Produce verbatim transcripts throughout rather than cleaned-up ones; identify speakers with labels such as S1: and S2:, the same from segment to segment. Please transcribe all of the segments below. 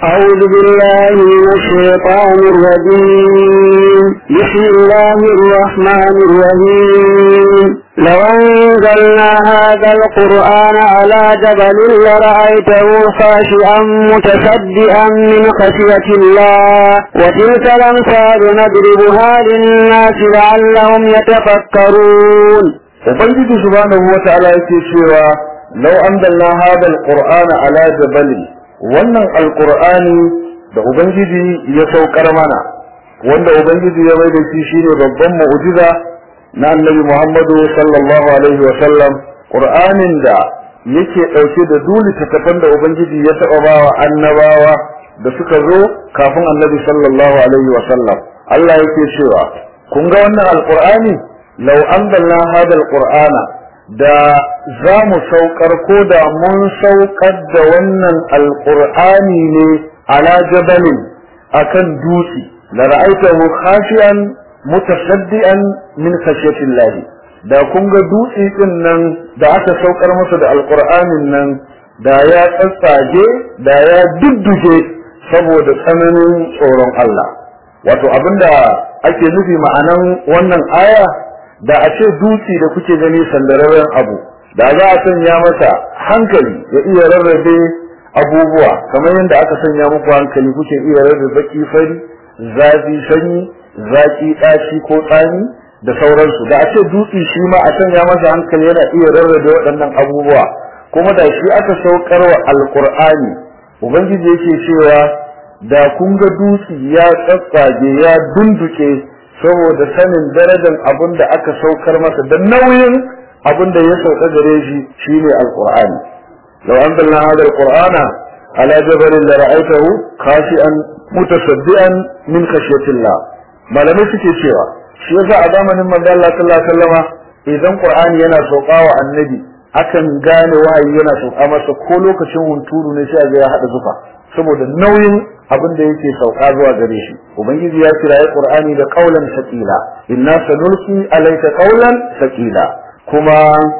S1: أعوذ بالله من الشيطان الرجيم. بسم الله الرحمن الرحيم. لو أنزلنا هذا القرآن على جبل لرأيته خاشعا متصدعا من خشية الله وتلك الأمثال نضربها للناس لعلهم يتفكرون.
S2: Ubangiji subhanahu wa ta'ala yake cewa law anzalna hadha alqur'ana ala jabalin, wannan alqur'ani da ubangiji ya saukar mana, wanda ubangiji ya bayyana shi shine babban mu'jiza na annabi Muhammadu sallallahu alaihi wa sallam, qur'anin da yake dauke da dole takafan da ubangiji ya taba bawa annabawa da suka zo kafin annabi sallallahu alaihi wa sallam. Allah yake cewa kun ga wannan alqur'ani lau anzalna hada alqur'ana, da za mu saukar ko da mun saukar da wannan alqur'ani ne ala jabalin akan dutse, la ra'aytahu khashian mutasaddian min khashyatillah, da kun ga dutse din nan da aka saukar masa da alqur'anin nan da ya tsatsage, da ya dudduke saboda tsananin tsoron Allah. Wato abinda ake nufi ma'anan wannan aya, da a ce dutse da kuke gani sandararren abu, da za a sanya masa hankali ya iya rarrabe abubuwa kamar yadda aka sanya muku hankali kuke iya rarrabe baki fari, zafi sanyi, zaki ɗaci ko tsani da sauransu. Da a ce dutse shi ma a sanya masa hankali yana iya rarrabe waɗannan abubuwa, kuma da shi aka saukar wa alqur'ani. Ubangiji yake cewa da kun ga dutse ya tsatsage ya dunduke saboda sanin darajar abin da aka saukar masa da nauyin abin da ya sauka gare shi shine alqur'ani. law anzalna hadha alqur'ana ala jabalin la ra'aytahu khashi'an mutasaddian min khashyatillah. malamai suke cewa shi yasa a zamanin manzo Allah sallallahu alaihi wasallama idan qur'ani yana saukawa annabi akan gane wahayi yana sauka masa ko lokacin hunturu ne sai ga ya hada zufa saboda nauyin abin da yake sauka zuwa gare shi. Ubangiji ya kiraye Qur'ani da qaulan saqila, inna sanulqi alayka qaulan saqila. Kuma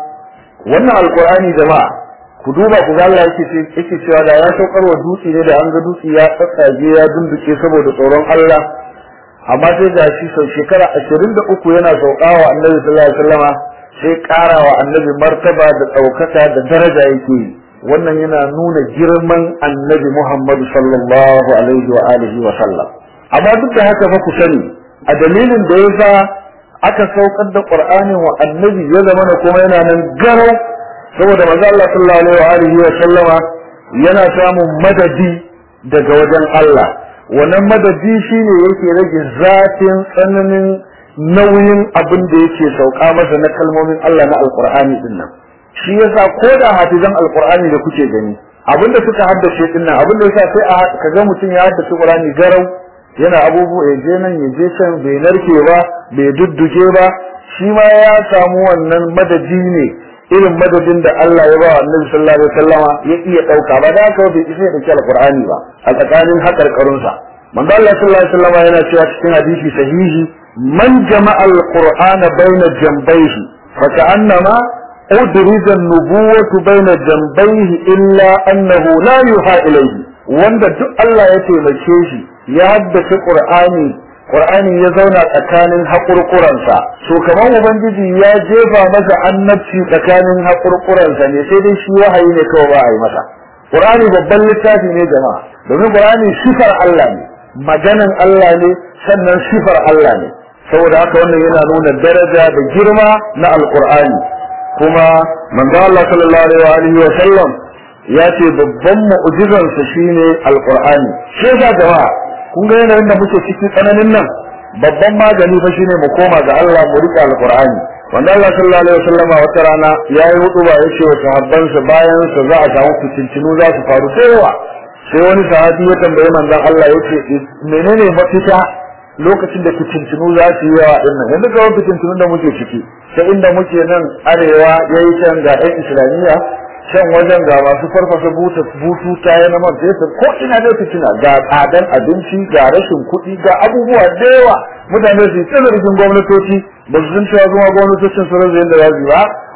S2: wannan alqur'ani jama'a ku duba ku ga Allah yake yake cewa da ya saukar wa dutse ne da an ga dutse ya tsatsage ya dunduke saboda tsoron Allah, amma sai ga shi sau shekara ashirin da uku yana saukawa Annabi sallallahu alaihi wasallama, sai karawa Annabi martaba da daukaka da daraja yake yi. Wannan yana nuna girman annabi Muhammadu sallallahu alaihi wa alihi wa sallam. Amma duk da haka fa ku sani, a dalilin da yasa aka saukar da Qur'ani wa annabi ya zama na kuma yana nan garau, saboda manzo Allah sallallahu alaihi wa alihi wa sallama yana samun madadi daga wajen Allah. Wannan madadi shine yake rage zafin tsananin nauyin abin da yake sauka masa na kalmomin Allah na Alqur'ani din nan. Shi yasa ko da hafizan alqur'ani da kuke gani abinda suka haddace din nan, abinda yasa sai a kaga mutum ya haddace qur'ani garau, yana abubuwa ya je nan ya je can, bai narke ba bai dudduke ba, shi ma ya samu wannan madadi ne irin madadin da Allah ya ba wa Annabi sallallahu alaihi wasallama ya iya dauka ba, da haka bai isa da alqur'ani ba a tsakanin hakarkarun sa. Manzo Allah sallallahu alaihi wasallama yana cewa cikin hadisi sahihi, man jama'a alqur'ana baina jambayhi fa ka'annama أدرج النبوة بين جنبيه إلا أنه لا يوحى إليه. wanda duk Allah ya taimake shi ya haddace Qur'ani, Qur'ani ya zauna tsakanin haƙurƙuransa, so kamar ubangiji ya jefa masa annabci tsakanin haƙurƙuransa ne, sai dai shi wahayi ne kawai ba a yi masa. Qur'ani babban littafi ne jama'a, domin Qur'ani sifar Allah ne, maganan Allah ne, sannan sifar Allah ne. Saboda haka wannan yana nuna daraja da girma na Al-Qur'ani. Kuma manzo Allah sallallahu alaihi wa sallam ya ce babban mu'jizan sa shine alqur'ani. Shi yasa jama'a kun ga yanayin da muke ciki tsananin nan, babban magani fa shine mu koma ga Allah mu rika alqur'ani. Manzo Allah sallallahu alaihi wa sallam wata rana yayi hutuba yace wa sahabban sa bayan sa za a samu fitintinu za su faru cewa sai wani sahabi ya tambaye manzo Allah yace menene mafita lokacin da fitintinu za su yi yawa din nan. Yanzu ga wani fitintinun da muke ciki, sai inda muke nan arewa yayi can ga ɗan islamiyya, can wajen ga masu farfasa butu ta yana man fetur, ko ina da fitina, ga tsadan abinci, ga rashin kuɗi, ga abubuwa da yawa. Mutane su yi zargin gwamnatoci ba su san cewa kuma gwamnatocin su rage yadda za su ba.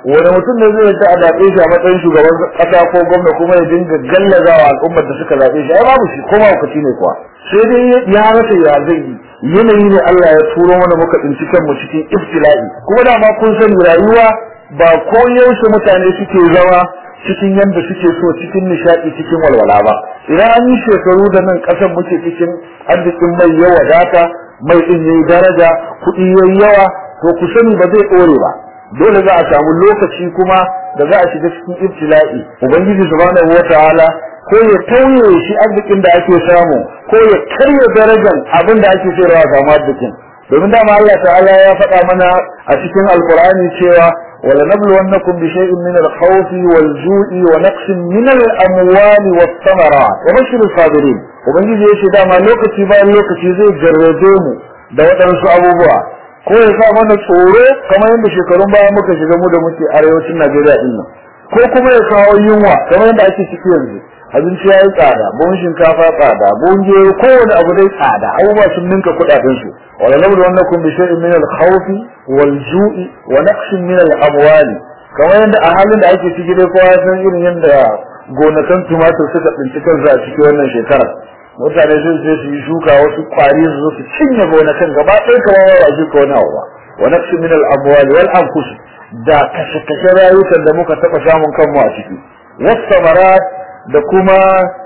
S2: wani mutum ne zai yadda a zaɓe shi a matsayin shugaban ƙasa ko gwamna kuma ya dinga gallazawa al'ummar da suka zaɓe shi ai babu shi kuma hukaci ne kuwa sai dai ya rasa ya zai yi yanayi ne Allah ya turo mana muka tsinci kanmu cikin ibtila'i kuma da ma kun sani rayuwa ba ko yaushe mutane suke zama cikin yanda suke so cikin nishaɗi cikin walwala ba idan an yi shekaru da nan ƙasar muke cikin arzikin mai yawa data mai ɗin yayi daraja kuɗi yayi yawa to ku sani ba zai ɗore ba dole za a samu lokaci kuma da za a shiga cikin ibtila'i ubangiji subhanahu wataala ko ya tauye shi arzikin da ake samu ko ya karya darajar abin da ake sayarwa ga arzikin domin dama Allah ta'ala ya faɗa mana a cikin alqur'ani cewa wala nabluwannakum bi shay'in min al-khawf wal-ju'i wa naqsin min al-amwali was-thamarat wa bashir as-sabirin ubangiji ya ce dama lokaci bayan lokaci zai jarrabe mu da waɗansu abubuwa ko ya sa mana tsoro kamar yadda shekarun baya muka shiga mu da muke arewacin Najeriya din nan ko kuma ya kawo yunwa kamar yadda ake ciki yanzu abinci ya yi tsada buhun shinkafa tsada buhun gero kowane abu dai tsada abubuwa sun ninka kuɗaɗen su wala nabdu wannakum bi shay'in min al-khawfi wal-ju'i wa naqsin min al-amwali kamar yadda a halin da ake ciki dai kowa san irin yadda gonakan tumatur suka tsinci kansu a cikin wannan shekarar mutane sun je su yi shuka wasu kwari su zo su cinye gonakan gaba ɗaya kamar ba shi ko nawa ba wa naqsin min al-amwali wal anfus da kashe-kashe rayukan da muka taɓa samun kanmu a ciki was-samarat da kuma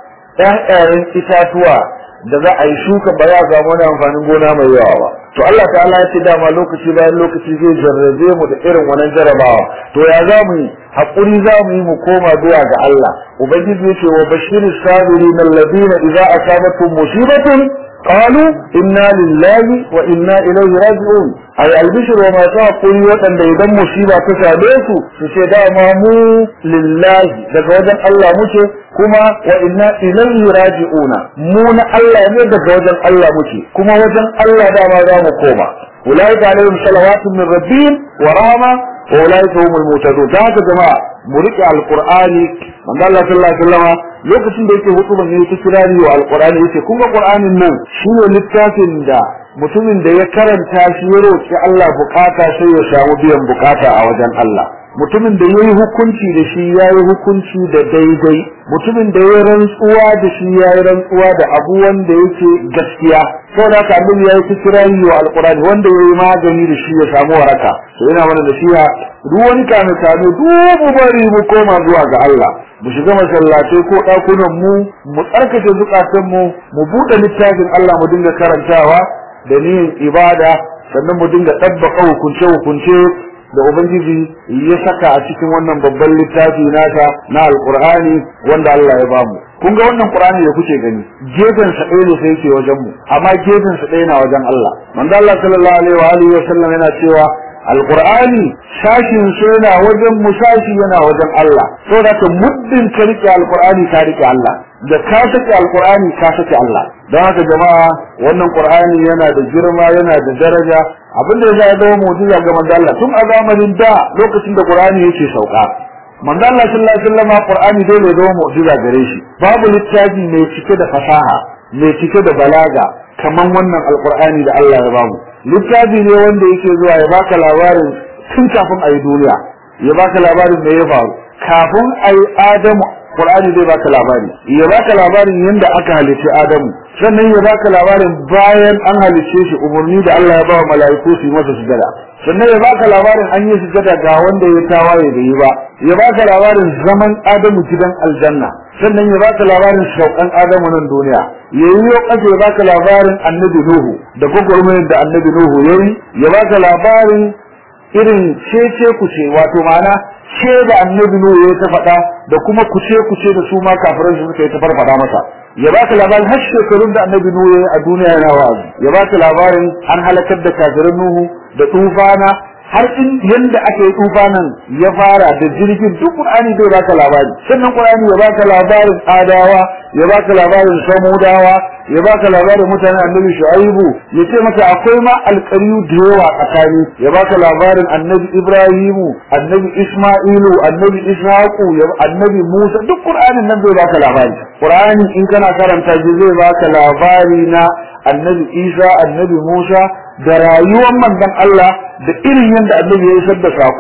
S2: ƴaƴayen itatuwa da za a yi shuka ba za a samu wani amfanin gona mai yawa ba to Allah ta'ala ya ce dama lokaci bayan lokaci zai jarrabe mu da irin wannan jarabawa to ya za mu yi hakuri za mu yi mu koma zuwa ga Allah ubangiji ya ce wa bashiris sabirin alladhina idza asabatuhum musibatun qalu inna lillahi wa inna ilaihi raji'un ay albishir wa ma taquli wadanda idan musiba ta same su su ce dama mu lillahi daga wajen Allah muke kuma wa inna ilaihi raji'una mu na Allah ne daga wajen Allah muke kuma wajen Allah dama za mu koma ulaika alaihim salawatun min rabbihim wa rahma wa ulaika humul muhtadun da haka jama'a mu rike alqur'ani manzo Allah sallallahu alaihi wasallam lokacin da yake hutuban ne yake kirari wa alqur'ani yace kun ga qur'anin nan shine littafin da mutumin da ya karanta shi ya roki Allah bukata sai ya samu biyan bukata a wajen Allah mutumin da yayi hukunci da shi yayi hukunci da daidai mutumin da yayi rantsuwa da shi yayi rantsuwa da abu wanda yake gaskiya saboda haka annabi yayi kirari wa alqur'ani wanda yayi magani da shi ya samu waraka to ina mana da shiya duk wani kame kame duk bari mu koma zuwa ga Allah mu shiga masallatai ko dakunan mu mu tsarkake zukatan mu mu bude littafin Allah mu dinga karantawa da niyyar ibada sannan mu dinga tabbaka hukunce hukunce da ubangiji ya saka a cikin wannan babban littafi nasa na alqur'ani wanda Allah ya bamu kun ga wannan qur'ani da kuke gani gefen sa ɗaya ne sai yake wajen mu amma gefen sa ɗaya na wajen Allah manzo Allah sallallahu alaihi wa alihi wa sallam yana cewa alqur'ani sashin sa yana wajen musashi yana wajen Allah saboda ka muddin ka rike alqur'ani ka rike Allah da ka sake alqur'ani ka sake Allah don haka jama'a wannan qur'ani yana da girma yana da daraja abinda ya zama mu'jiza ga manzo Allah tun a zamanin da lokacin da qur'ani yake sauka manzo Allah sallallahu alaihi wasallam qur'ani dole ya zama mu'jiza gare shi babu littafi mai cike da fasaha mai cike da balaga kaman wannan alqur'ani da Allah ya bamu littafi ne wanda yake zuwa ya baka labarin tun kafin ayi duniya ya baka labarin me ya faru kafin ayi Adamu Qur'ani zai baka labari ya baka labarin yanda aka halice Adamu sannan ya baka labarin bayan an halice shi umurni da Allah ya ba wa mala'iku su masa sujada sannan ya baka labarin an yi sujada ga wanda ya tawaye da yi ba ya baka labarin zaman Adamu gidan aljanna sannan ya baka labarin shauƙan Adamu nan duniya yayi yau kaje ya baka labarin Annabi Nuhu da gogormayar da Annabi Nuhu yayi ya baka labarin irin cece kuce wato ma'ana ce da Annabi Nuhu ya ta faɗa da kuma kuce kuce da su ma kafirai su suka yi ta farfada masa ya baka labarin har shekarun da Annabi Nuhu ya a duniya yana wa'azi ya baka labarin an halakar da kafirin Nuhu da tufana har in yanda aka yi tufanan ya fara da jirgin duk Qur'ani zai baka labari sannan Qur'ani ya baka labarin Adawa ya baka labarin Samudawa ya baka labarin mutanen Annabi Shu'aibu ya ce maka akwai ma alƙariyu da yawa tsakani ya baka labarin Annabi Ibrahimu Annabi Isma'ilu Annabi Ishaqu Annabi Musa duk Qur'anin nan zai baka labari Qur'ani in kana karanta shi zai baka labari na Annabi Isa Annabi Musa da rayuwar manzon Allah da irin yanda Annabi ya isar da sako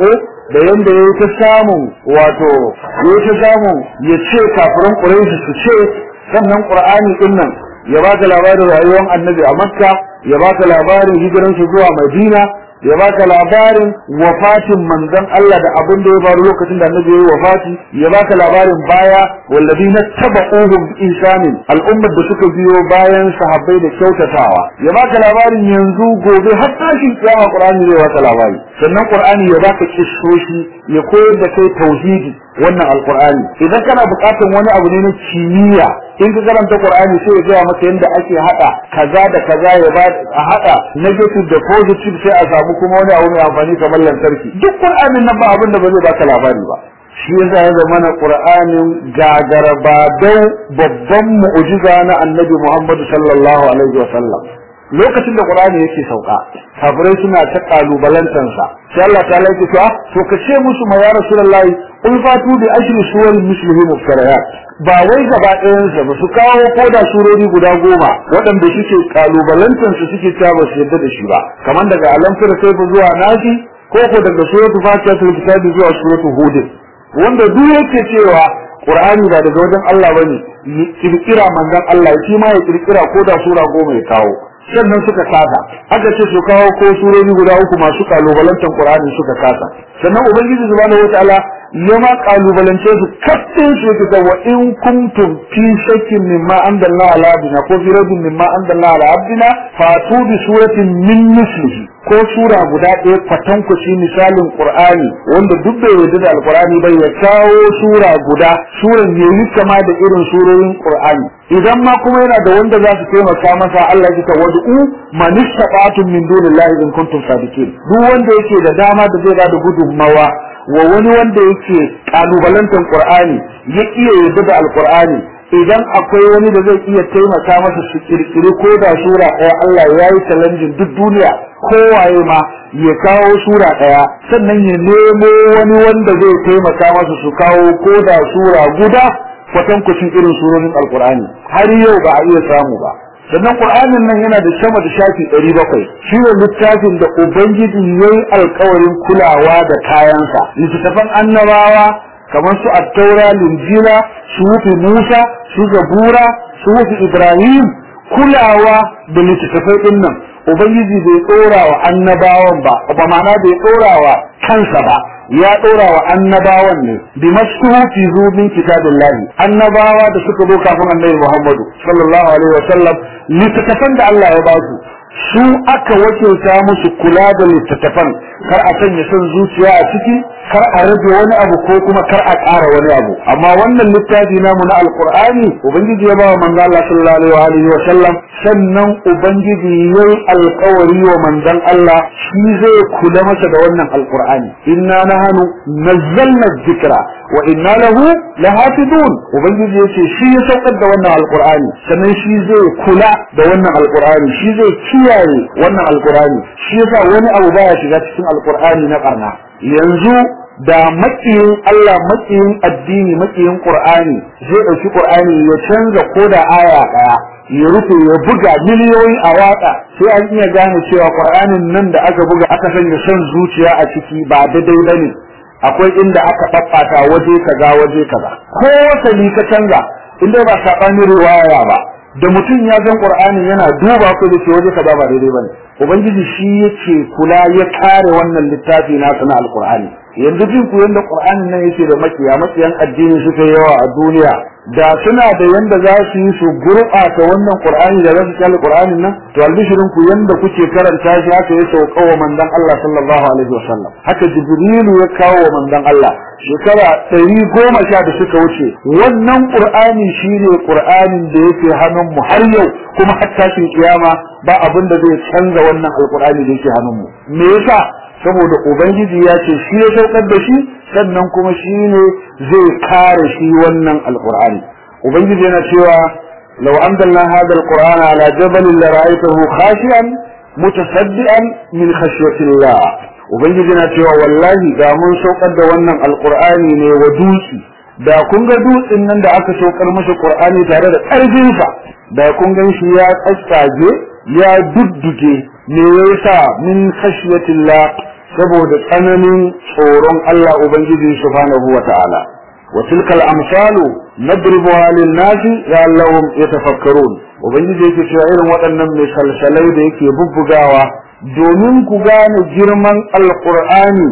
S2: da yanda yayi ta samun wato yayi ta samun ya ce kafiran Quraysh su ce sannan Qur'ani din nan ya baka labarin rayuwar Annabi a Makka ya baka labarin hijiran shi zuwa Madina ya baka labarin wafatin manzon Allah da abin da ya faru lokacin da Annabi yayi wafati ya baka labarin baya walladina tabauhum insanin al'ummar da suka biyo bayan sahabbai da kyautatawa ya baka labarin yanzu gobe har tashin kiyama Qur'ani zai baka labari sannan Qur'ani ya baka kissoshi ya koyar da kai tauhidi wannan alqur'ani idan kana buƙatar wani abu ne na kimiyya in ka karanta Qur'ani sai ya gaya maka yadda ake hada kaza da kaza ya ba a hada negative da positive sai a samu kuma wani abu mai amfani kamar lantarki duk Qur'anin nan ba abin da ba zai baka labari ba shi yasa ya zama na Qur'anin gagara ba dau babban mu'jiza na Annabi Muhammad sallallahu alaihi wasallam lokacin da Qur'ani yake sauka kafirai suna ta kalubalantar sa sai Allah ta laifi to to kace musu ma ya rasulullahi qul fatu bi ashri suwarin mislihi muftariyat ba wai gaba ɗayan sa ba su kawo koda surori guda goma waɗanda suke kalubalantar su suke cewa ba su yarda da shi ba kamar daga alamfir sai zuwa nasi ko ko daga suratul fatiha ta kitabi zuwa suratul hud wanda duk yake cewa Qur'ani ba daga wajen Allah bane kirkira manzon Allah shi ma ya kirkira koda sura goma ya kawo sannan suka kasa aka ce su kawo ko surori guda uku masu kalubalantar Qur'ani suka kasa sannan ubangiji subhanahu wataala ya ma kalubalance su kafin su yake wa in kuntum fi shakkin mimma anzalna ala abdina ko fi rabbin mimma anzalna ala abdina fatu bi suratin min mislihi ko sura guda ɗaya kwatankwaci misalin Qur'ani wanda duk bai yarda da Al-Qur'ani bai ya kawo sura guda suran yayi kama da irin surorin Qur'ani idan ma kuma yana da wanda za su taimaka masa Allah ya tawaddu man istata'tum min dunillahi in kuntum sadiqin duk wanda yake da dama da zai bada gudunmawa wa wani wanda yake kalubalantar Qur'ani ya iya yarda da Al-Qur'ani idan akwai wani da zai iya taimaka masa su kirkiri ko da sura ɗaya Allah ya yi challenge duk duniya kowaye ma ya kawo sura ɗaya sannan ya nemo wani wanda zai taimaka masa su kawo ko da sura guda kwatankwacin irin surorin Al-Qur'ani har yau ba a iya samu ba sannan Qur'anin nan yana da sama da shafi ɗari bakwai shi ne littafin da ubangiji yayi alƙawarin kulawa da kayansa littafan annabawa kamar su at-taura linjila sufi musa su zabura sufi ibrahim kulawa da littafai din nan ubangiji bai tsora wa annabawan ba ba ma'ana bai tsora wa kansa ba ya dora wa annabawan ne bi masufi zubin kitabillahi annabawa da suka zo kafin annabi Muhammadu sallallahu alaihi wasallam littafan da Allah ya ba su su aka wakilta musu kula da littafan kar a sanya son zuciya a ciki kar a rage wani abu ko kuma kar a ƙara wani abu amma wannan littafi namu na alqur'ani ubangiji ya ba wa manzo Allah sallallahu alaihi wasallam sannan ubangiji yayi alƙawari wa manzon Allah shi zai kula masa da wannan alqur'ani inna nahnu nazzalna dhikra wa inna lahu lahafidun ubangiji yace shi ya saukar da wannan alqur'ani sannan shi zai kula da wannan alqur'ani shi zai kiyaye wannan alqur'ani shi yasa wani abu baya shiga cikin alqur'ani na barna yanzu da makiyin Allah makiyin addini makiyin Qur'ani zai dauki Qur'ani ya canza koda aya daya ya rufe ya buga miliyoyi a waka sai an iya gane cewa Qur'anin nan da aka buga aka sanya son zuciya a ciki ba daidai bane akwai inda aka faffata waje kaza waje kaza ko wani ka canza inda ba sabani riwaya ba da mutum ya san Qur'ani yana duba ko da ke waje kaza ba daidai bane ubangiji shi yake kula ya kare wannan littafi na sana alqur'ani yanzu jin ku yanda Qur'ani nan yake da makiya makiyan addini suka yawa a duniya da suna da yanda za su yi su gurɓata wannan Qur'ani da za su kalli Qur'anin nan to albishirin ku yanda kuke karanta shi haka ya sauka wa manzon Allah sallallahu alaihi wasallam haka Jibrilu ya kawo wa manzon Allah shekara ɗari goma sha da suka wuce wannan Qur'ani shine Qur'anin da yake hannun mu har yau kuma har tashin kiyama ba abin da zai canza wannan alqur'ani da yake hannun mu me yasa saboda ubangiji ya ce shi ya saukar da shi sannan kuma shi ne zai kare shi wannan alqur'ani ubangiji yana cewa law anzalna hadha alqur'ana ala jabalin la ra'aytahu khashi'an mutasaddian min khashyatillah ubangiji yana cewa wallahi da mun saukar da wannan alqur'ani ne wa dutsi da kun ga dutsin nan da aka saukar masa qur'ani tare da karfin sa da kun gan shi ya tsatsage ya dudduke me yasa min khashyatillah saboda tsananin tsoron Allah ubangiji subhanahu wata'ala wa tilka al-amsalu nadribuha lin-nasi la'allahum yatafakkarun ubangiji yake cewa irin waɗannan misalsalai da yake bubbugawa domin ku gane girman alqur'ani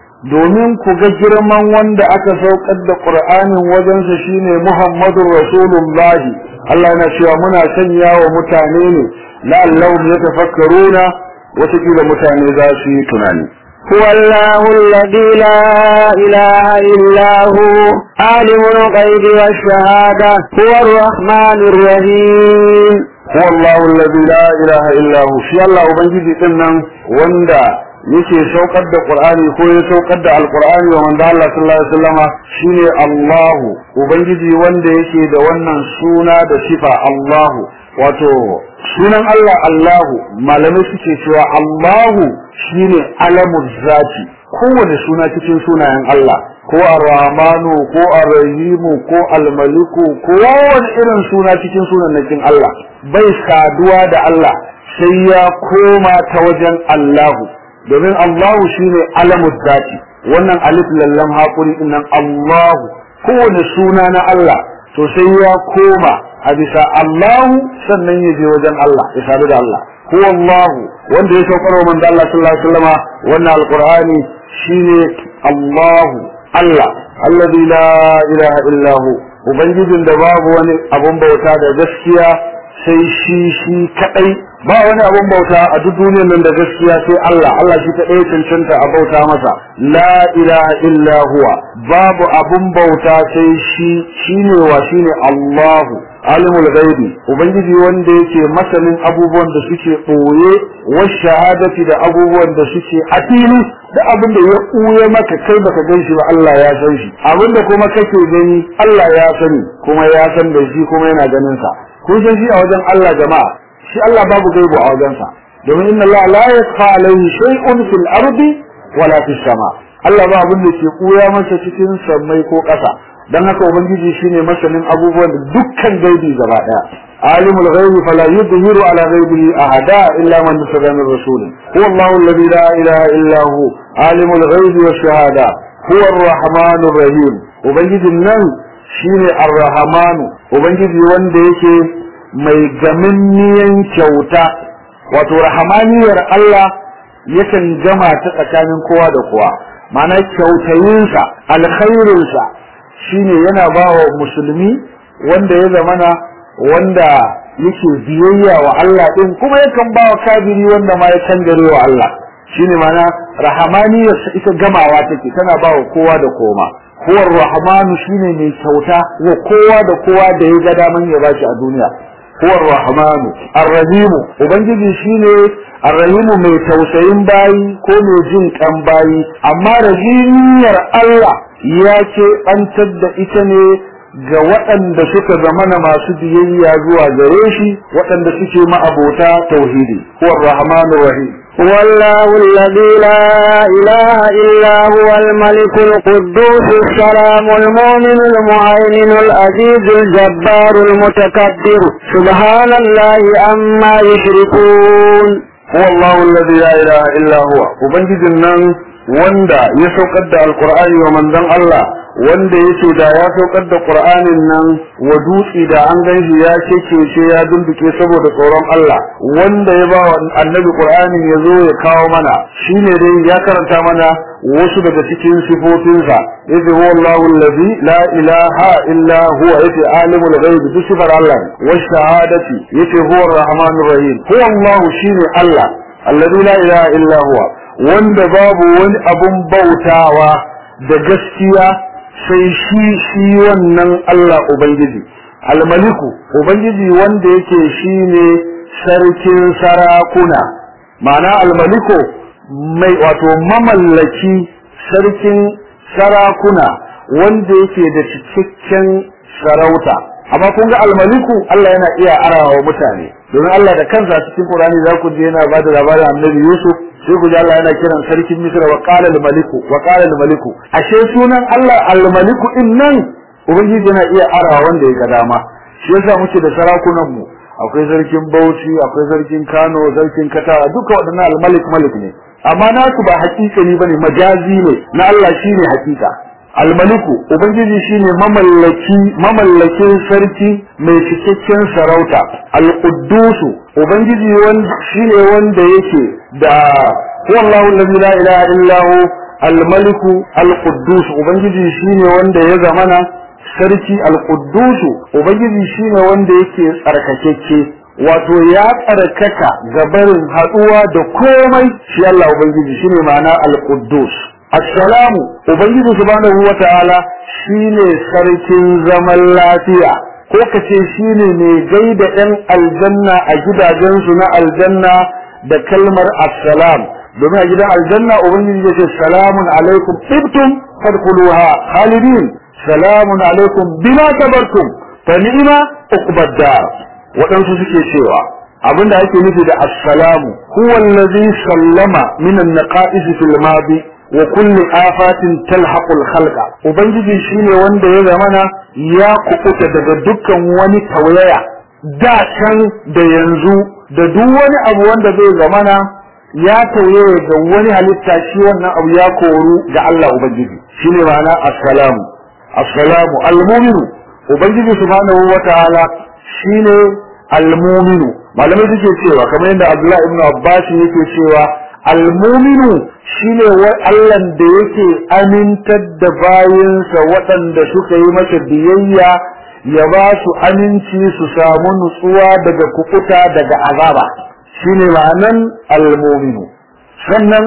S2: domin ku ga girman wanda aka saukar da qur'anin wajensa shine Muhammadur Rasulullah Allah yana cewa muna sanya wa mutane ne la'allahum yatafakkaruna wata kila mutane za su yi tunani
S1: هو الله الذي لا إله إلا هو عالم الغيب والشهادة هو الرحمن الرحيم
S2: هو الله الذي لا إله إلا هو شيء الله وبنجي إنن وندا yake saukar da Qur'ani ko ya saukar da Al-Qur'ani wa manzo Allah sallallahu alaihi wasallama shine Allah ubangiji wanda yake da wannan suna da sifa Allah wato sunan Allah Allahu malamai suke cewa Allahu shine alamul zati kowane suna cikin sunayen Allah ko Ar-Rahmanu ko Ar-Rahimu ko Al-Maliku ko wani irin suna cikin sunannen Allah bai saduwa da Allah sai ya koma ta wajen Allahu domin Allahu shine alamul zati wannan alif lallam hakuri dinnan Allahu kowane suna na Allah to sai ya koma a bisa Allahu sannan ya je wajen Allah ya sadu da Allah huwa Allahu wanda ya saukar wa manzo Allah sallallahu alaihi wasallam wannan alqur'ani shine Allahu Allah alladhi la ilaha illa hu ubangijin da babu wani abun bauta da gaskiya sai shi shi kadai ba wani abun bauta a duk duniyar nan da gaskiya sai Allah Allah shi kadai cancanta a bauta masa la ilaha illa huwa babu abun bauta sai shi shine wa shine Allahu alimul ghaibi ubangiji wanda yake masanin abubuwan da suke boye wa shahadati da abubuwan da suke a fili da abin da ya ɓuye maka kai baka gan shi ba Allah ya san shi abin da kuma kake gani Allah ya sani kuma ya san da shi kuma yana ganin sa kun san shi a wajen Allah jama'a shi Allah babu gaibu a wajen sa domin inna Allah la yakhfa alayhi shay'un fil ardi wala fis sama Allah ba abin da ke ɓuya masa cikin sammai ko ƙasa dan haka ubangiji shine masanin abubuwan da dukkan gaibi gaba daya alimul ghaibi fala yudhiru ala ghaibihi ahada illa man tabi'a min rasul huwa Allahu alladhi la ilaha illa hu alimul ghaibi wash shahada huwa ar-rahmanur rahim ubangijin nan shine ar-rahmanu ubangiji wanda yake mai gaminniyan kyauta wato rahmaniyar Allah yakan gama ta tsakanin kowa da kowa ma'ana kyautayinsa alkhairinsa shine yana bawa musulmi wanda ya zamana wanda yake biyayya wa Allah din kuma yakan bawa kafiri wanda ma ya kangare wa Allah shine mana rahmaniyar ita gamawa take tana bawa kowa da koma huwa ar-rahmanu shine mai kyauta wa kowa da kowa da ya ga daman ya bashi a duniya huwa ar-rahmanu ar-rahim ubangiji shine ar-rahim mai tausayin bayi ko mai jin kan bayi amma rahimiyar Allah ya ce ɓantar da ita ne ga waɗanda suka zamana masu biyayya zuwa gare shi waɗanda suke ma'abota tauhidi huwa ar-rahmanur rahim
S1: والله الذي لا إله إلا هو الملك القدوس السلام المؤمن المهيمن العزيز الجبار المتكبر سبحان الله عما يشركون
S2: هو الله الذي لا إله إلا هو وبنجد النان wanda ya saukar da alqur'ani wa manzon Allah wanda yake da ya saukar da qur'anin nan wa dutsi da an ganshi ya kekece ya dunduke saboda tsoron Allah wanda ya ba annabi qur'anin yazo ya kawo mana shine dai ya karanta mana wasu daga cikin sifofinsa yace huwa Allahu allazi la ilaha illa huwa yace alimul ghaib bi sifar Allah wa shahadati yace huwa arrahmanur rahim huwa Allah shine Allah allazi la ilaha illa huwa wanda babu wani abun bautawa da gaskiya sai shi shi wannan Allah ubangiji almaliku ubangiji wanda yake shine sarkin sarakuna ma'ana almaliku mai wato mamallaki sarkin sarakuna wanda yake da cikakken sarauta amma kun ga almaliku Allah yana iya arawa mutane domin Allah da kansa cikin Qur'ani za ku ji yana ba da labarin Annabi Yusuf sai ku ji Allah yana kiran sarkin Misra wa qala al-maliku wa qala al-maliku ashe sunan Allah al-maliku din nan ubangiji yana iya arawa wanda ya ga dama shi yasa muke da sarakunan mu akwai sarkin Bauchi akwai sarkin Kano sarkin Katara duka waɗannan al-malik malik ne amma nasu ba hakikani bane majazi ne na Allah shine hakika almaliku ubangiji shine mamallaki mamallakin sarki mai cikakken sarauta alquddus ubangiji wanda shine wanda yake da wallahu allazi la ilaha illa hu almaliku alquddus ubangiji shine wanda ya zamana sarki alquddus ubangiji shine wanda yake tsarkakeke wato ya tsarkaka gabarin haduwa da komai shi Allah ubangiji shine ma'ana alquddus assalamu ubangiji subhanahu wataala shine sarkin zaman lafiya ko kace shine mai gaida ɗan aljanna a gidajensu na aljanna da kalmar assalam domin a gidan aljanna ubangiji ya ce salamun alaikum tibtum fadkhuluha khalidin salamun alaikum bima sabartum fa ni'ma uqbad dar wadansu suke cewa abinda ake nufi da assalamu huwa allazi sallama min an-naqa'is fil madi wa kulli afatin talhaqu al-khalqa ubangiji shine wanda ya zamana ya kukuta daga dukkan wani tawaya da can da yanzu da duk wani abu wanda zai zamana ya tauye ga wani halitta shi wannan abu ya koru ga Allah ubangiji shine ma'ana assalamu assalamu al-mu'minu ubangiji subhanahu wataala shine al-mu'minu malamai suke cewa kamar yadda Abdullah ibn Abbas yake cewa al-mu'minu shine Allah da yake amintar da bayinsa waɗanda suka yi masa biyayya ya ba su aminci su samu nutsuwa daga kukuta daga azaba shine ma'anan al-mu'minu sannan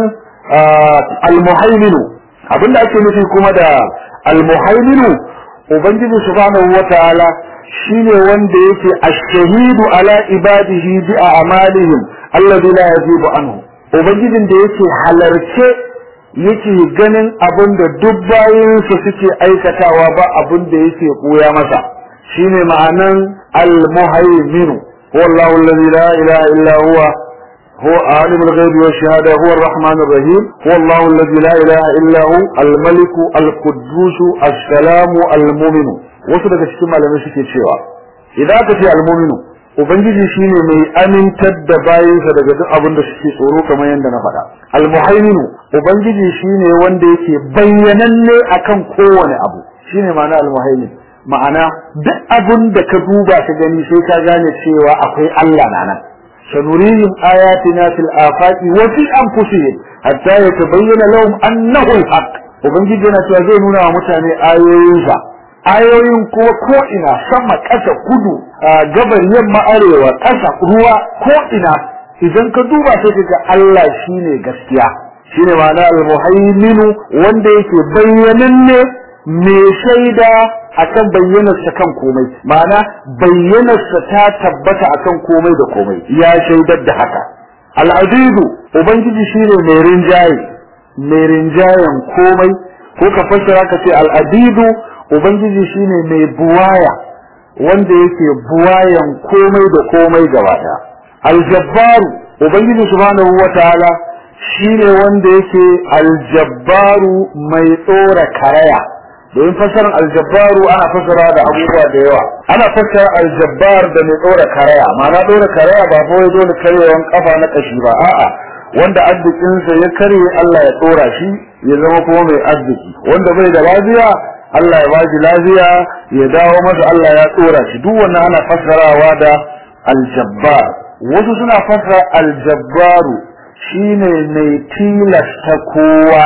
S2: al-muhaiminu abinda ake nufi kuma da al-muhaiminu ubangiji subhanahu wataala shine wanda yake ash-shahidu ala ibadihi bi a'malihim alladhi la yajibu anhu ubangijin da yake halarce yake ganin abin da duk bayinsa suke aikatawa ba abin da yake koya masa shine ma'anan al-muhaiminu wallahu alladhi la ilaha illa huwa هو عالم الغيب والشهادة هو الرحمن الرحيم هو الله الذي لا إله إلا هو الملك القدوس السلام المؤمن wasu daga cikin malamai suke cewa idan aka ce al-mu'minu ubangiji shine mai amintar da bayinsa daga duk abin da suke tsoro kamar yadda na faɗa al-muhaiminu ubangiji shine wanda yake bayyananne akan kowane abu shine ma'ana al-muhaimin ma'ana duk abin da ka duba ka gani sai ka gane cewa akwai Allah nan sanurihim ayatina fil afaqi wa fi anfusihim hatta yatabayyana lahum annahu al-haq ubangiji yana cewa zai nuna wa mutane ayoyinsa ayoyin kuma ko ina sama ƙasa kudu gabar yamma arewa ƙasa ruwa ko ina idan ka duba sai kaga Allah shine gaskiya shine ma'ana al-muhaiminu wanda yake bayyananne mai shaida akan bayyanarsa kan komai ma'ana bayyanarsa ta tabbata akan komai da komai ya shaidar da haka al-azizu ubangiji shine mai rinjaye mai rinjayen komai ko ka fassara ka ce al-azizu ubangiji shine mai buwaya wanda yake buwayan komai da komai gaba daya al-jabbaru ubangiji subhanahu wataala shine wanda yake al-jabbaru mai tsora karaya domin fassarar aljabbaru ana fassara da abubuwa da yawa ana fassara aljabbar da mai tsora karaya ma'ana tsora karaya ba kawai dole karyewan kafa na kashi ba a'a wanda arzikinsa ya karye Allah ya tsora shi ya zama kuma mai arziki wanda bai da lafiya Allah ya bashi lafiya ya dawo masa Allah ya tsora shi duk wannan ana fassarawa da aljabbar wasu suna fassara aljabbaru shine mai tilasta kowa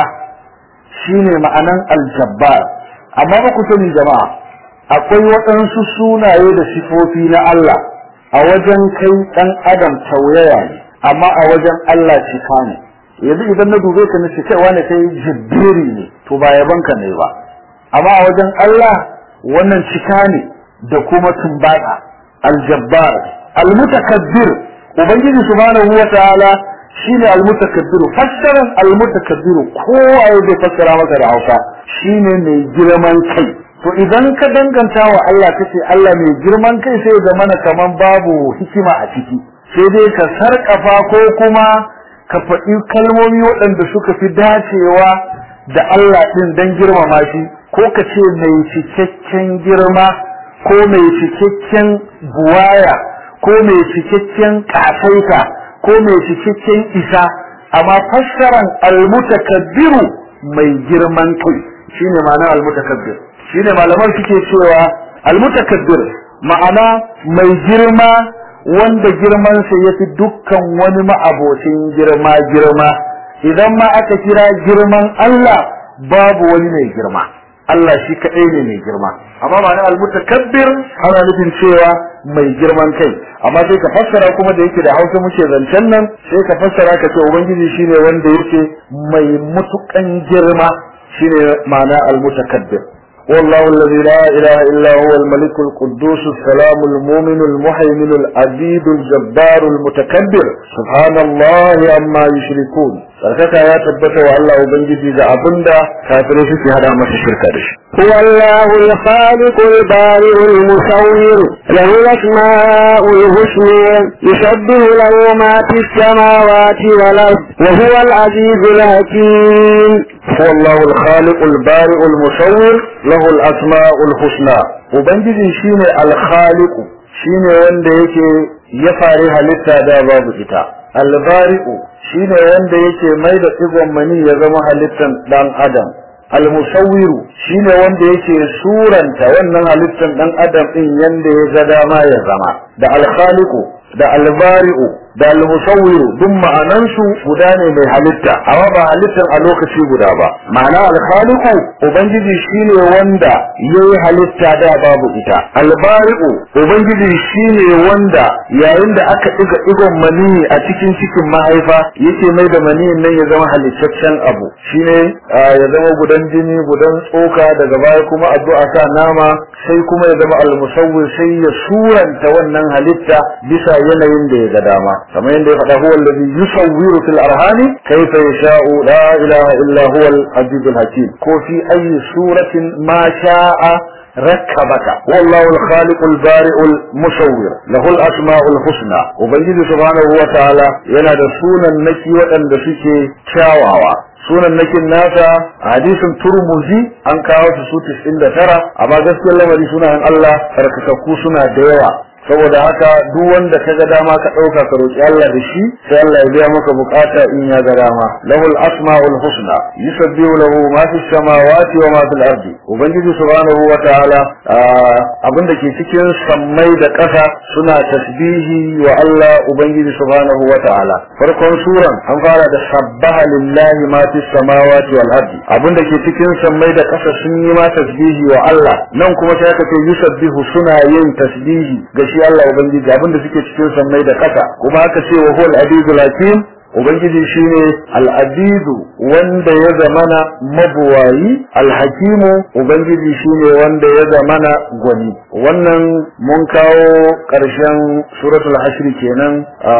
S2: shine ma'anan aljabbar amma ba ku sani jama'a akwai waɗansu sunaye da sifofi na Allah a wajen kai ɗan adam tauyaya ne amma a wajen Allah cika ne yanzu idan na dube ka nace kai wani kai jibbiri ne to ba yaban ka ne ba amma a wajen Allah wannan cika ne da kuma tumbata aljabbar almutakabbir ubangiji subhanahu wataala shine almutakabbir fassaran almutakabbir kowa ya fassara maka da Hausa shine mai girman kai to idan ka danganta wa Allah kace Allah mai girman kai sai da mana kaman babu hikima a ciki sai dai ka sarkafa ko kuma ka faɗi kalmomi waɗanda suka fi dacewa da Allah din dan girmama shi ko ka ce mai cikakken girma ko mai cikakken buwaya ko mai cikakken kasaita ko mai cikakken isa amma fassaran almutakabbiru mai girman kai shine ma'ana almutakabbir. Shine malaman suke cewa almutakabbir ma'ana mai girma wanda girman sa yafi dukkan wani ma'abocin girma girma. Idan ma aka kira girman Allah babu wani mai girma, Allah shi kadai ne mai girma. Amma ma'ana almutakabbir ana nufin cewa mai girman kai. Amma sai ka fassara kuma da yake da Hausa muke zancen nan, sai ka fassara ka ce ubangiji shine wanda yake mai mutukan girma, shine ma'ana almutakabbir. والله الذي لا إله إلا هو الملك القدوس السلام المؤمن المهيمن العزيز الجبار المتكبر سبحان الله عما يشركون. sarkaka ya tabbata wa Allah ubangiji da abinda kafirai suke hada masa shirka da shi.
S1: هو الله الخالق البارئ المصور له الأسماء الحسنى يسبح له ما في السماوات والأرض وهو العزيز الحكيم.
S2: هو الله الخالق البارئ المصور له الأسماء الحسنى. ubangiji shine al-khaliq shine wanda yake ya fare halitta da babu ita. al-bari'u shine wanda yake mai da tsigon mani ya zama halittan dan adam. al-musawwiru shine wanda yake suranta wannan halittan dan adam din yanda ya ga dama ya zama. da al-khaliqu da al-bari'u da al-musawwiru duk ma'anan su guda ne mai halitta amma ba halittan a lokaci guda ba. ma'ana al-khaliqu ubangiji shine wanda yayi halitta da babu ita. al-bari'u ubangiji shine wanda yayin da aka diga digon mani a cikin cikin mahaifa yake mai da maniyin nan ya zama halittaccen abu, shine ya zama gudan jini gudan tsoka, daga baya kuma addu'a sa nama, sai kuma ya zama al-musawwir sai ya suranta wannan halitta bisa yanayin da ya ga dama. kamar yadda ya faɗa huwa allazi yusawwiru fil arhami kayfa yasha'u la ilaha illa huwa al-azizul hakim. ko fi ayi suratin ma sha'a rakkabaka wallahu al-khaliqul bari'ul musawwir lahu al-asma'ul husna. ubangiji subhanahu wa ta'ala yana da sunan naki waɗanda suke kyawawa. sunan nakin nasa a hadisin Turmuzi an kawo su su tis'in da tara, amma gaskiyar lamari sunan Allah sarkakakku suna da yawa. saboda haka duk wanda ka ga dama ka dauka ka roki Allah da shi sai Allah ya biya maka bukata in ya ga dama. lahul asmaul husna yusabbihu lahu ma fis samawati wa ma fil ardi. ubangiji subhanahu wa ta'ala abinda ke cikin sammai da ƙasa suna tasbihi wa Allah ubangiji subhanahu wa ta'ala. farkon suran an fara da sabbaha lillahi ma fis samawati wal ardi. abinda ke cikin sammai da ƙasa sun yi ma tasbihi wa Allah. nan kuma sai aka ce yusabbihu suna yin tasbihi ga shi Allah ubangiji abinda suke cikin sammai da ƙasa. kuma aka ce wa huwal azizul hakim. ubangiji shine al-azizu wanda ya zamana mabuwayi, al-hakimu ubangiji shine wanda ya zamana gwani. wannan mun kawo ƙarshen suratul hashr kenan.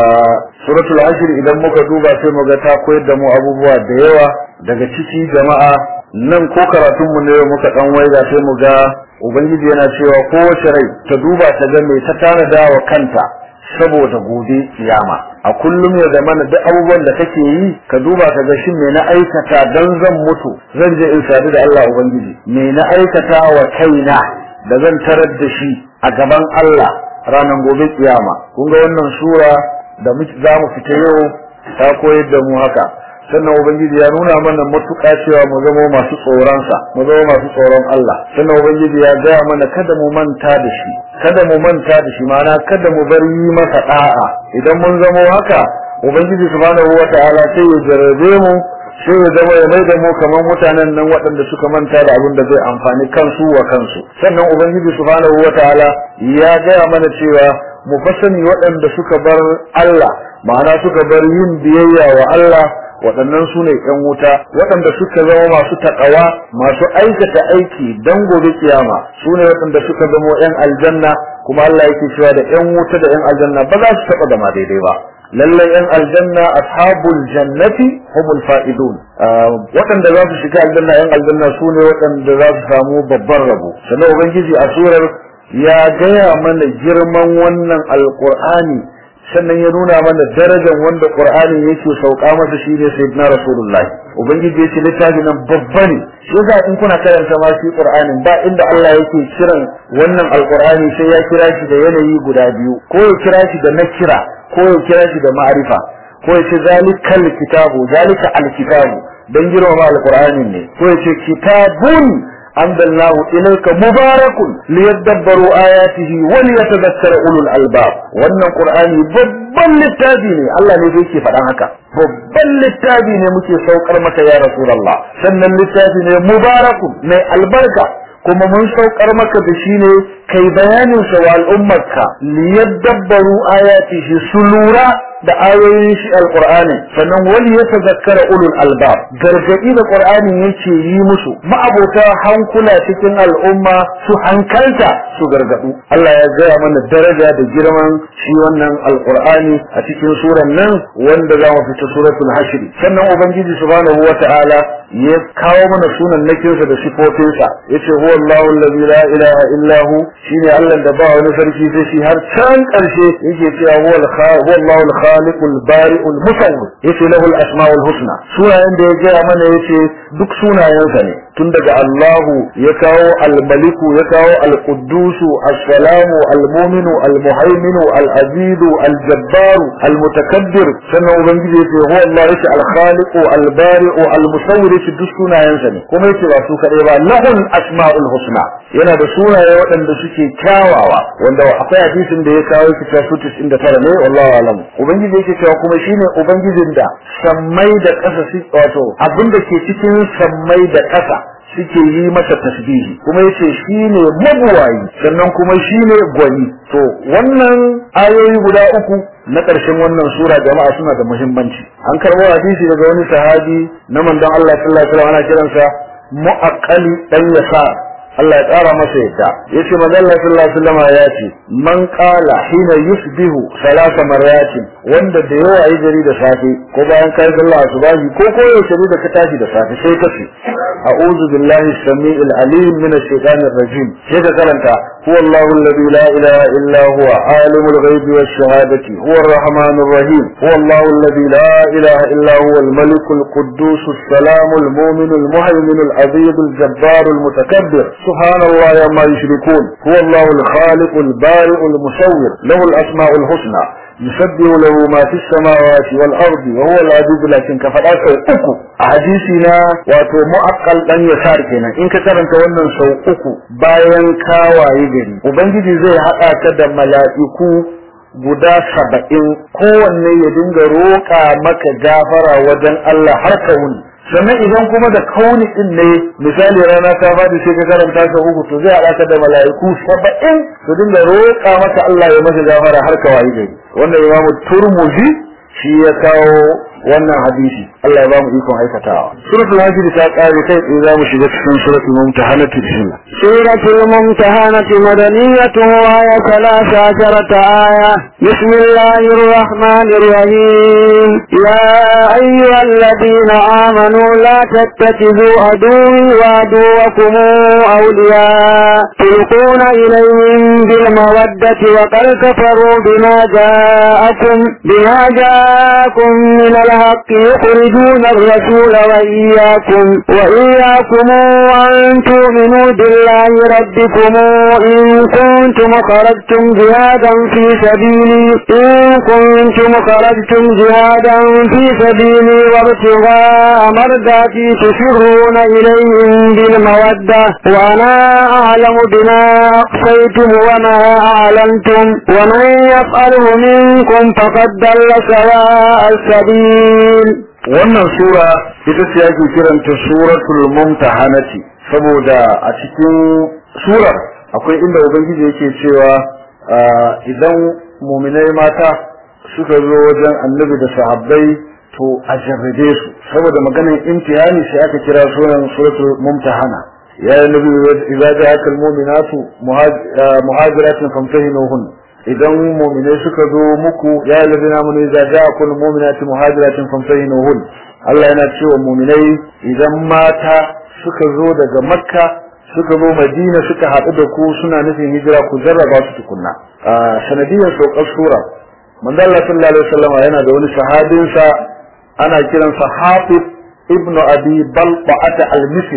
S2: suratul hashr idan muka duba sai mu ga ta koyar da mu abubuwa da yawa. daga ciki jama'a nan ko karatun mu ne muka dan waiga sai mu ga ubangiji yana cewa kowace rai ta duba ta ga mai ta tanada wa kanta saboda gobe kiyama. a kullum ya zama duk abubuwan da kake yi ka duba ka ga shin me na aikata dan zan mutu zan je in sadu da Allah ubangiji, me na aikata wa kaina da zan tarar da shi a gaban Allah ranar gobe kiyama. kun ga wannan sura da muke za mu fita yau ta koyar da mu haka. sannan ubangiji ya nuna mana matuƙa cewa mu zama masu tsoron sa, mu zama masu tsoron Allah. sannan ubangiji ya gaya mana kada mu manta da shi, kada mu manta da shi ma'ana kada mu bar yi masa da'a. idan mun zama haka ubangiji subhanahu wata'ala sai ya jarrabe mu, sai ya zama ya maida mu kamar mutanen nan waɗanda suka manta da abin da zai amfani kansu wa kansu. sannan ubangiji subhanahu wata'ala ya gaya mana cewa mu fasani waɗanda suka bar Allah ma'ana suka bar yin biyayya wa Allah waɗannan su ne ƴan wuta. waɗanda suka zama masu taƙawa masu aikata aiki dan gobe kiyama su ne waɗanda suka zama ƴan aljanna. kuma Allah yake cewa da ƴan wuta da ƴan aljanna ba za su taɓa zama daidai ba. lallai ƴan aljanna ashabul jannati humul fa'idun. waɗanda za su shiga aljanna ƴan aljanna su ne waɗanda za su samu babban rabo. sannan ubangiji a surar ya gaya mana girman wannan alqur'ani, sannan ya nuna mana darajar wanda Qur'ani yake sauka masa shine sayyidina Rasulullahi. ubangiji yace littafi nan babba ne, shi yasa in kuna karanta ma shi Qur'anin ba inda Allah yake kiran wannan alqur'ani sai ya kira shi da yanayi guda biyu, ko ya kira shi da nakira ko ya kira shi da ma'arifa. ko yace zalikal kitabu zalika alkitabu dan girmama alqur'ani ne ko yace kitabun anzalnahu ilayka mubarakun liyadabbaru ayatihi wa liyatadhakkara ulul albab wannan qur'ani babban littafi ne Allah ne yake faɗan haka babban littafi ne muke saukar maka ya rasulullah sannan littafi ne mubarakun mai albarka kuma mun saukar maka da shi ne kai bayanin sa wa al'ummarka liyadabbaru ayatihi sulura da ayoyin shi alqur'ani sannan wali ya tazakkara ulul albab gargadi da qur'ani yake yi musu ma'abota hankula cikin al'umma su hankalta su gargadu Allah ya gaya mana daraja da girman shi wannan alqur'ani a cikin suran nan wanda za mu fita suratul hashr sannan ubangiji subhanahu wata'ala ya kawo mana sunan nakinsa da sifofinsa yace huwa Allahu allazi la ilaha illa hu shine Allah da ba wani sarki sai shi har can karshe yake cewa huwa Allahu al-khaliq al-bari al-musawwir yace lahu al-asma' al-husna sunayen da ya gaya mana yace duk sunayensa ne tun daga Allahu ya kawo al-malik ya kawo al-quddus as-salam al-mu'min al-muhaymin al-aziz al-jabbar al-mutakabbir sannan ubangiji yace huwa Allah yace al-khaliq al-bari al-musawwir yace duk sunayensa ne kuma yace ba su kadai ba lahu al-asma'ul husna yana da sunaye waɗanda suke kyawawa wanda akwai hadisin da ya kawo shi ta su tis'in da tara ne wallahi alam ubangiji yake cewa kuma shine ubangijin da sammai da ƙasa su wato abinda ke cikin sammai da ƙasa suke yi masa tasbihi kuma yace shine mabuwayi sannan kuma shine gwani to wannan ayoyi guda uku na ƙarshen wannan sura jama'a suna da muhimmanci an karbo hadisi daga wani sahabi na manzon Allah sallallahu alaihi wasallam ana kiransa mu'aqqali dan yasa Allah ya tsara masa yadda yace manzo Allah sallallahu alaihi wasallam ya ce man qala hina yusbihu salasa marratin wanda da yawa yi gari da safe ko bayan kai sallah asubahi ko ko yaushe da ka tashi da safe sai ka ce a'udhu billahi as-sami'il alim minash shaitanir rajim sai ka karanta huwa Allahu alladhi la ilaha illa huwa alimul ghaibi wash shahadati huwa ar-rahmanur rahim huwa Allahu alladhi la ilaha illa huwa al-malik al-quddus as-salam al-mu'min al-muhaymin al-aziz al-jabbar al-mutakabbir سبحان الله عما يشركون هو الله الخالق البارئ المصور له الأسماء الحسنى يسبح له ما في السماوات والأرض وهو العزيز لكن كفرات أكو حديثنا واتو مؤقل أن يسار كنا إن كترنت ونن سو أكو باين كاواي gari ubangiji zai haɗa ka da mala'iku guda saba'in kowanne ya dinga roƙa maka gafara wajen Allah har ka wuni sannan idan kuma da kauni din ne misali rana ta fadi sai ka karanta ka uku to zai haɗa da mala'iku saba'in su dinga roƙa maka Allah ya masa gafara har ka wayi gari wannan imamu Turmuzi shi ya kawo wannan hadisi Allah ya ba mu ikon aikatawa suratul hajj ta kare kai sai za mu shiga cikin suratul mumtahana bismillah
S1: suratul mumtahana madaniyatun wa ya thalatha asharata aya bismillahir rahmanir rahim ya ayyuhalladhina amanu la tattakhidhu aduwwi wa aduwwakum awliya tulquna ilayhim bil mawaddati wa qad kafaru bima ja'akum bima ja'akum min الحق يخرجون الرسول وإياكم وإياكم أن تؤمنوا بالله ربكم إن كنتم خرجتم جهادا في سبيلي إن كنتم خرجتم جهادا في سبيلي وابتغاء مرضاتي تسرون إليهم بالمودة وأنا أعلم بما أخفيتم وما أعلنتم ومن يفعله منكم فقد ضل سواء السبيل
S2: wannan sura ita ce ake kiranta suratul mumtahanati saboda a cikin surar akwai inda ubangiji yake cewa idan mu'minai mata suka zo wajen annabi da sahabbai to a jarrabe su saboda maganar imtihani sai aka kira sunan suratul mumtahana ya nabi idza ja'aka almu'minatu muhajiratin famtahinuhun idan mu'minai suka zo muku ya ladina mun idza ja'akum mu'minatu muhajiratin famtahinuhun Allah yana cewa mu'minai idan mata suka zo daga makka suka zo madina suka haɗu da ku suna nufin hijira ku jarraba su tukunna a sanadiyar saukar sura manzo Allah sallallahu alaihi wasallam yana da wani sahabinsa ana kiransa Hafid ibnu Abi Balqa'at al-Misri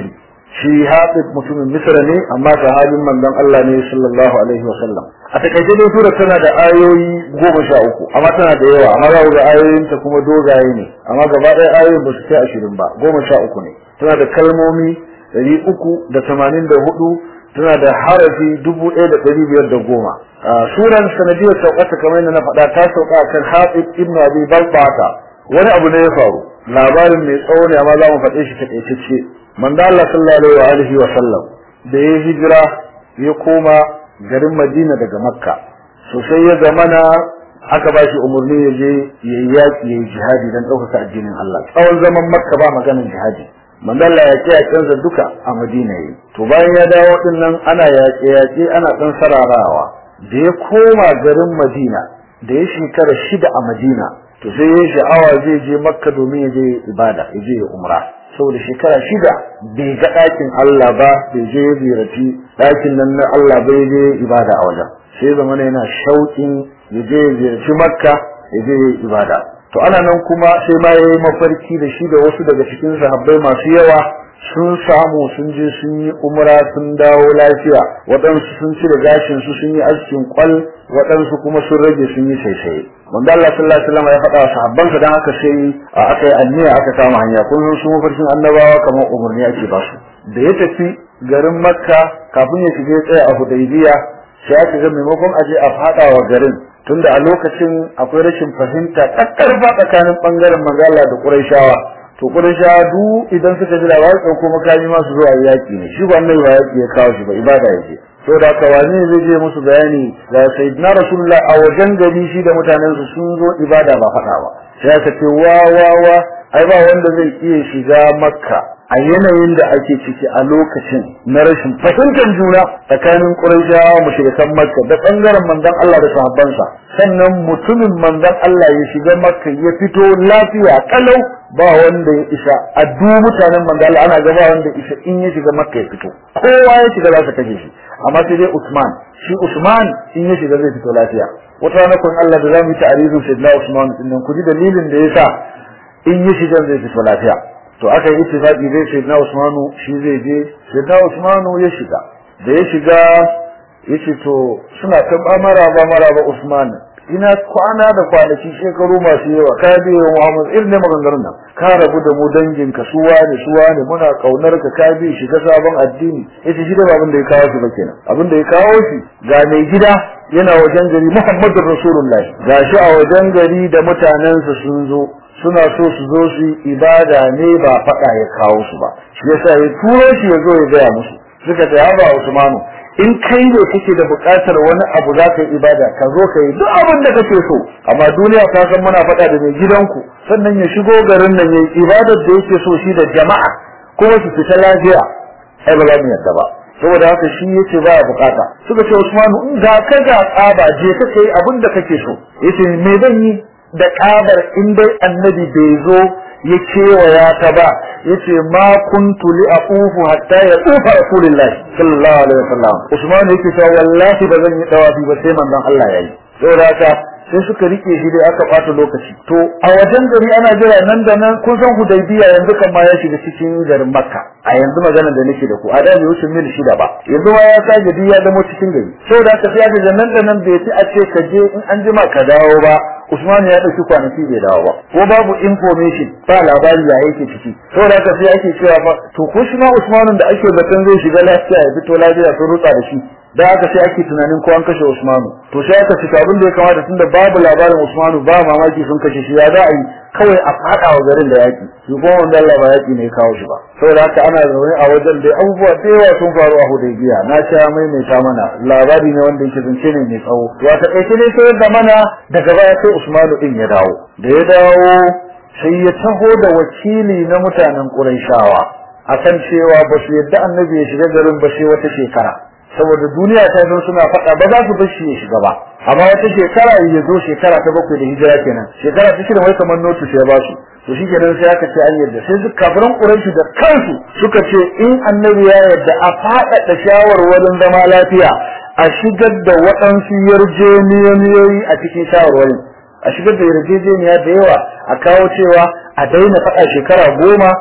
S2: shi Hatib mutumin Misra ne amma sahabin manzon Allah ne sallallahu alaihi wa sallam a takaice dai sura tana da ayoyi goma sha uku amma tana da yawa amma za ku ga ayoyin ta kuma dogaye ne amma gaba ɗaya ayoyin ba su kai ashirin ba goma sha uku ne tana da kalmomi ɗari uku da tamanin da hudu tana da harafi dubu ɗaya da ɗari biyar da goma suran sanadiyar sauƙata kamar yadda na faɗa ta sauka kan Hatib ibn Abi Baltata wani abu ne ya faru labarin mai tsawo ne amma za mu faɗe shi takaitacce manzo Allah sallallahu alaihi wa sallam da ya hijira ya koma garin Madina daga Makka sosai ya zamana aka ba shi umarni ya je ya yi yaƙi ya yi jihadi don ɗaukaka addinin Allah tsawon zaman Makka ba maganin jihadi manzo Allah ya ce yaƙensa duka a Madina yi to bayan ya dawo din nan ana yaƙe yaƙe ana ɗan sararawa da ya koma garin Madina da ya shekara shida a Madina to sai ya sha'awa zai je Makka domin ya je ibada ya je umra saboda shekara shida bai ga ɗakin Allah ba bai je ya ziyarci ɗakin nan na Allah bai je ibada a wajen sai zamana yana shauƙin ya je ya ziyarci Makka ya je ibada to ana nan kuma sai ma yayi mafarki da shi da wasu daga cikin sahabbai masu yawa sun samu sun je sun yi umra sun dawo lafiya waɗansu sun cire gashin su sun yi askin kwal waɗansu kuma sun rage sun yi saisaye manzo Allah sallallahu alaihi wasallam ya faɗa wa sahabbansa dan haka sai aka yi anniya aka kama hanya kun san su mafarkin annabawa kamar umarni ake ba su da ya tafi garin Makka kafin ya shige tsaya a Hudaybiya sai aka ga maimakon aje a faɗa wa garin tunda a lokacin akwai rashin fahimta kakkarfa tsakanin bangaren manzo Allah da Qurayshawa to Qurayshawa du idan suka ji labarin dauko makami ma su zuwa yaki ne shi ba annabi ba yaki ya kawo shi ba ibada yake to da kawani zai je musu bayani da sayyidina rasulullah a wajen gari shi da mutanen su sun zo ibada ba faɗa ba sai aka ce wa wa wa ai ba wanda zai iya shiga Makka a yanayin da ake ciki a lokacin na rashin fahimtar juna tsakanin Qurayshawa mushrikan Makka da bangaren manzon Allah da sahabbansa sannan mutumin manzon Allah ya shiga Makka ya fito lafiya kalau ba wanda ya isa a duk mutanen manzon Allah ana gaba wanda isa in ya shiga Makka ya fito kowa ya shiga za ka kaje shi amma sai dai Usman shi Usman in ya shiga zai fito lafiya wata rana kun Allah da zamu yi ta'arizu sayyidina Usman din nan ku ji dalilin da yasa in ya shiga zai fito lafiya to aka yi ittifaqi zai sayyidina Usmanu shi zai je sayyidina Usmanu ya shiga da ya shiga yace to suna ta bamara bamara ba Usman ina kwana da kwanaki shekaru masu yawa ka biyo Muhammad irin maganganun nan ka rabu da mu dangin ka suwa ne suwa ne muna kaunar ka ka bi shiga sabon addini yace shi da abin da ya kawo shi ba kenan abin da ya kawo shi ga mai gida yana wajen gari Muhammadur Rasulullah gashi a wajen gari da mutanensa sun zo suna so su zo su ibada ne ba faɗa ya kawo su ba shi yasa ya turo shi ya zo ya gaya musu suka ce ha ba Usmanu in kai ne kake da buƙatar wani abu za ka yi ibada ka zo ka yi duk abin da kake so amma duniya ta san muna faɗa da mai gidanku sannan ya shigo garin nan ya yi ibadar da yake so shi da jama'a kuma su fita lafiya ai ba za mu yadda ba saboda haka shi yace ba ya buƙata suka ce Usmanu in ga ka ga tsaba je ka kai abin da kake so yace me zan yi da ƙabar in dai annabi bai zo ya kewaya ta ba yace ma kuntu li aqufu hatta ya ufa rasulullah sallallahu alaihi wasallam Usman yake cewa wallahi ba zan yi dawafi ba sai manzon Allah yayi saboda haka sai suka rike shi dai aka fata lokaci to a wajen gari ana jira nan da nan kun san Hudaybiya yanzu kan ma ya shiga cikin garin Makka a yanzu maganar da nake da ku a da bai wuce mil shida ba yanzu ma ya sake diya da mu cikin gari saboda haka sai aka nan da nan bai ci a ce ka je in an jima ka dawo ba Usman ya dauki kwanaki bai dawo ba ko babu information ba labari ya yake ciki saboda haka sai ake cewa ba to ko shi ma Usmanun da ake zaton zai shiga lafiya ya fito lafiya sun rutsa da shi da aka sai ake tunanin ko an kashe Usmanu to sai aka cika abin da ya kamata tunda babu labarin Usmanu ba mamaki sun kashe shi ya za a yi kawai a fada wa garin da yaki shi ko wanda Allah ba yaki ne ya kawo shi ba saboda haka ana zaune a wajen da abubuwa da yawa sun faru a Hudaybiya na sha maimaita mana labari ne wanda yake zance ne mai tsawo to a takaice ne sai da mana daga baya sai Usmanu din ya dawo da ya dawo sai ya taho da wakili na mutanen Qurayshawa akan cewa ba su yadda annabi ya shiga garin ba sai wata shekara saboda duniya ta zo suna faɗa ba za su bar shi ya shiga ba amma wata shekara ya zo shekara ta bakwai da hijira kenan shekara ta shida wai kamar notice ya ba su to shi kenan sai aka ce an yarda sai su kafiran Quraishi da kansu suka ce in annabi ya yarda a faɗaɗa shawarwarin zama lafiya a shigar da waɗansu yarjejeniyoyi a cikin shawarwarin a shigar da yarjejeniya da yawa a kawo cewa a daina faɗa shekara goma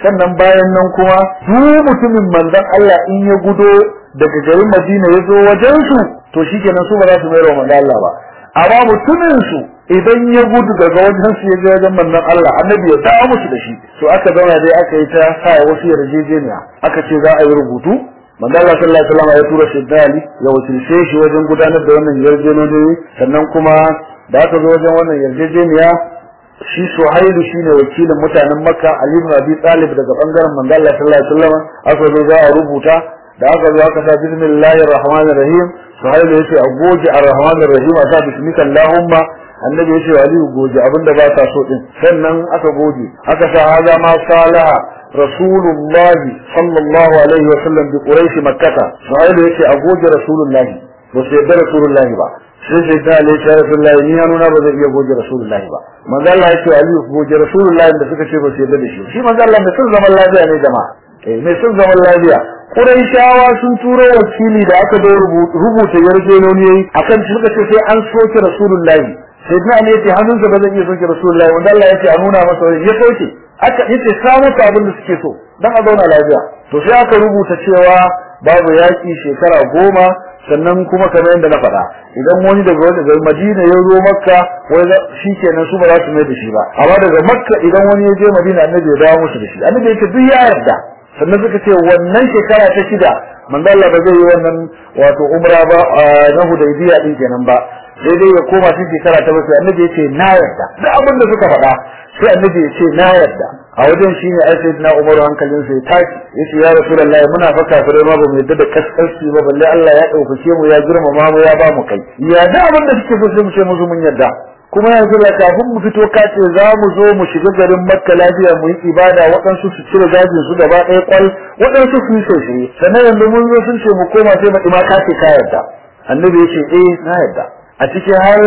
S2: sannan bayan nan kuma duk mutumin manzon Allah in ya gudo daga garin Madina ya zo wajen su to shikenan su ba za su mai wa manzon Allah ba amma mutumin su idan ya gudu daga wajen su ya je wajen manzon Allah annabi ya dawo musu da shi to aka zauna dai aka yi ta sa wasu yarjejeniya aka ce za a yi rubutu manzon Allah sallallahu alaihi wasallam ya tura shi dali ya wakilce shi wajen gudanar da wannan yarjejeniyoyi sannan kuma da aka zo wajen wannan yarjejeniya shi Suhailu shine wakilin mutanen Makka Ali ibn Abi Talib daga bangaren manzon Allah sallallahu alaihi wasallam aka zo za a rubuta da aka zo aka sa bismillahir rahmanir rahim Suhailu yace a goge ar-rahmanir rahim a sa bismika allahumma annabi yace Ali goge abinda ba ta so din sannan aka goge aka sa haza ma salaha rasulullahi sallallahu alaihi wasallam bi quraish makkah Suhailu yace a goge rasulullahi ba sai da rasulullahi ba sai sai da alai ya rasulullahi ni nuna ba zai iya goge rasulullahi ba manzo Allah yace Ali goge rasulullahi da suka ce ba sai da shi shi manzo Allah mai son zaman lafiya ne jama'a eh mai son zaman lafiya Quraishawa sun turo wakili da aka da rubuta yarjejeniyoyi akan suka ce sai an soke rasulullahi sai da ne yace hannunsa ba zai iya soke rasulullahi wanda Allah yace a nuna masa ya soke aka yace samu abin da suke so dan a zauna lafiya to sai aka rubuta cewa babu yaki shekara goma sannan kuma kamar yadda na faɗa idan wani daga wani daga Madina ya zo Makka wai shikenan su ba za su mai da shi ba amma daga Makka idan wani ya je Madina annabi ya dawo musu da shi annabi yake duk ya yarda sannan suka ce wannan shekara ta shida manzo Allah ba zai yi wannan wato umra ba na Hudaybiya din kenan ba sai dai ya koma cikin shekara ta bakwai annabi yace na yarda duk abin da suka faɗa sai annabi yace na yarda a wajen shine ai sayyidina Umar hankalin sai tashi yace ya rasulullahi muna fa kafirai ma ba mu yadda da kaskanci ba balle Allah ya dauke mu ya girmama mu ya ba mu kai ya da abin da suke so sai mu ce musu mun yarda kuma yanzu da kafin mu fito kace za mu zo mu shiga garin Makka lafiya mu yi ibada waɗansu su cire gajin su gaba ɗaya kwal waɗansu su yi sosai sannan yanzu mun zo sun ce mu koma sai mu ma kace ka yarda annabi yace eh na yarda a cikin har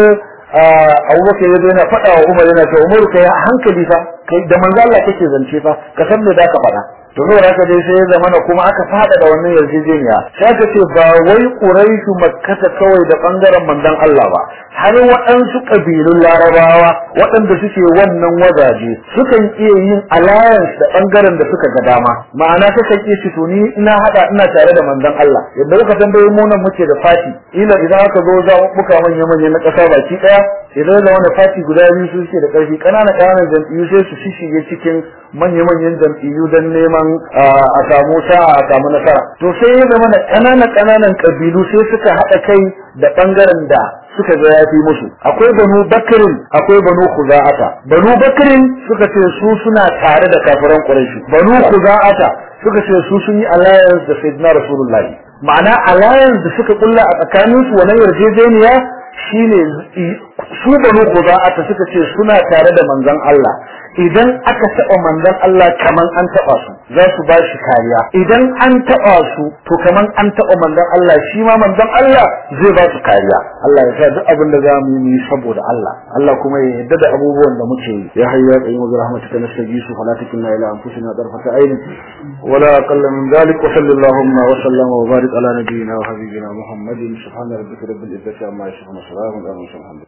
S2: Abubakar ya yana faɗa wa Umar yana cewa Umar kai hankali fa kai da manzo Allah kake zance fa ka san me da ka faɗa to zo haka dai sai ya zamana kuma aka fada da wannan yarjejeniya sai ka ce ba wai Quraishu Makkah kawai da bangaren manzon Allah ba har waɗansu kabilun Larabawa waɗanda suke wannan wazaje sukan iya yin alliance da bangaren da suka ga dama ma'ana sukan iya ce to ni ina hada ina tare da manzon Allah yadda kuka tambaye mu nan muke da fati ila idan aka zo za mu buka manyan manyan na ƙasa baki daya idan da wani fati guda biyu su suke da ƙarfi ƙananan ƙananan jam'iyyu sai su shige cikin manya-manyan jam'iyyu don neman a samu sa'a a samu nasara to sai ya zama da ƙananan ƙananan ƙabilu sai suka haɗa kai da ɓangaren da suka ga yafi musu akwai banu bakrin akwai banu khuza'ata banu bakrin suka ce su suna tare da kafiran quraishi banu khuza'ata suka ce su sun yi alliance da sayyidina rasulullahi ma'ana alliance da suka kulla a tsakaninsu wannan yarjejeniya shine su banu khuza'ata suka ce suna tare da manzon Allah idan aka taba manzon Allah kaman an taba su za su ba shi kariya idan an taba su to kaman an taba manzon Allah shi ma manzon Allah zai ba su kariya Allah ya sa duk abin da zamu yi saboda Allah Allah kuma ya yarda da abubuwan da muke yi ya hayya qayyim bi rahmatika nastajisu fala takilna ila anfusina darfata ayni wala aqalla min dhalik wa sallallahu wa sallama wa barik ala nabiyyina wa habibina Muhammadin subhana rabbika rabbil izzati amma yasifun wa salamun ala al mursalin